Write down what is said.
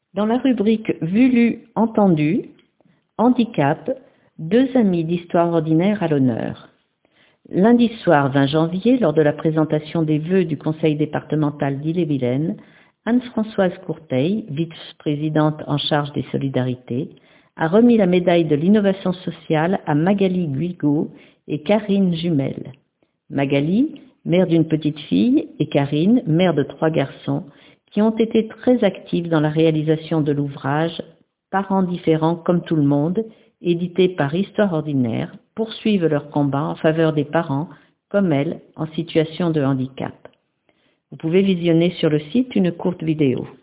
Dans la rubrique Vu, lu, entendu, handicap, deux amis d'histoire ordinaire à l'honneur. Lundi soir 20 janvier, lors de la présentation des vœux du conseil départemental d'Ille-et-Vilaine, Anne-Françoise Courteil, vice-présidente en charge des solidarités, a remis la médaille de l'innovation sociale à Magali Guigaud et Karine Jumel. Magali, mère d'une petite fille, et Karine, mère de 3 garçons, qui ont été très actives dans la réalisation de l'ouvrage « Parents différents comme tout le monde », édité par Histoire Ordinaire, poursuivent leur combat en faveur des parents, comme elles, en situation de handicap. Vous pouvez visionner sur le site une courte vidéo.